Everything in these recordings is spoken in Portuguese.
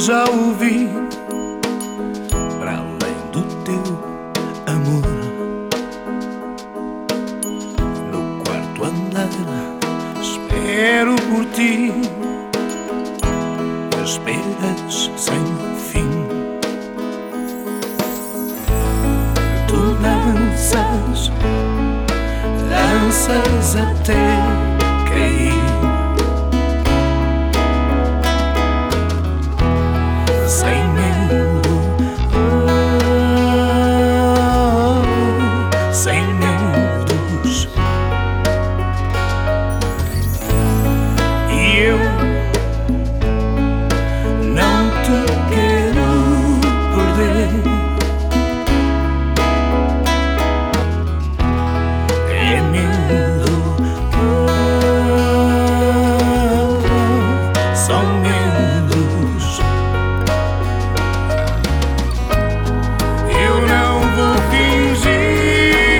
já ouvi, para além do teu amor. No quarto andar espero por ti, esperas sem fim. Tu danças, danças até cair. Sem medo, sem medos. E eu não te quero perder. É medo, são medos. Eu não vou fingir,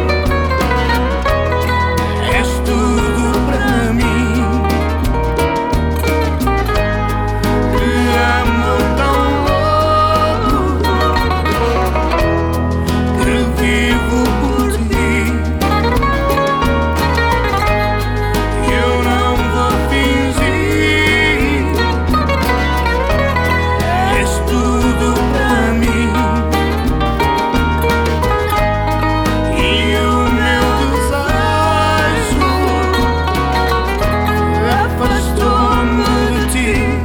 és tudo para mim. Te amo tão louco que vivo por ti. Eu não vou fingir, és tudo para mim. E o meu desejo afastou-me de ti.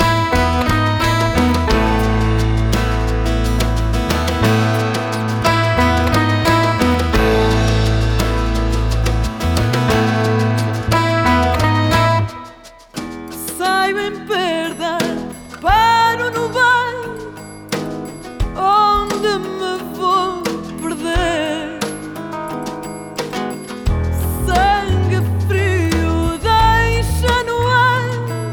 Saio em perda, paro no bar, onde me vou perder. Sangue frio deixa no ar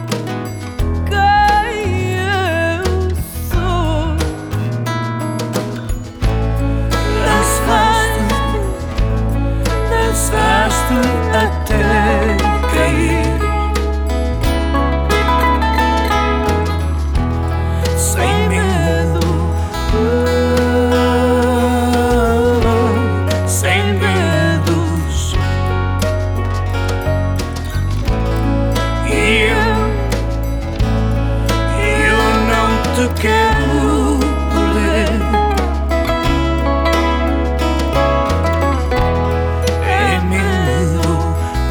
quem eu sou. Dançaste até cair. Sem medo, sem medos. E eu não te quero perder. É medo,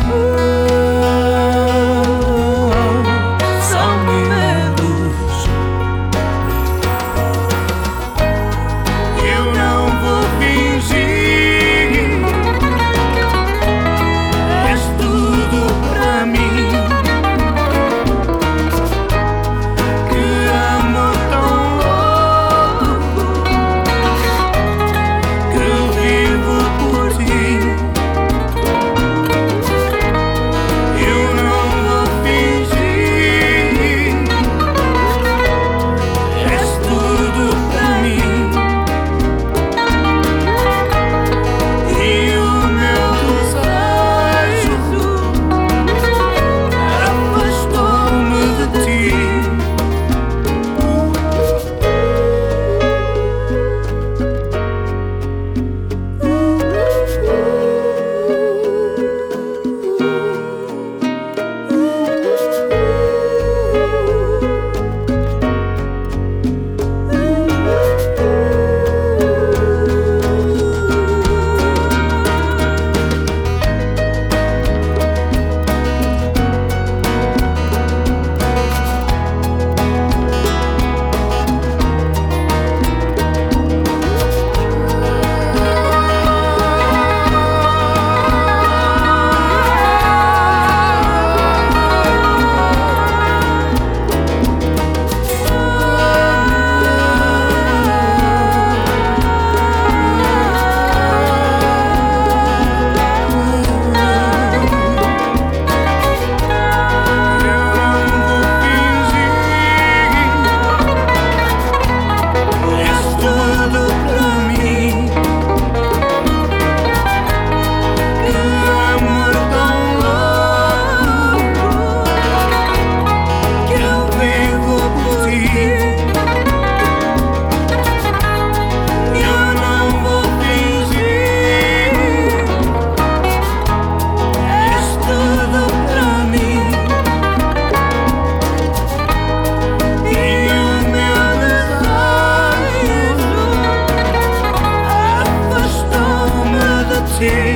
ti.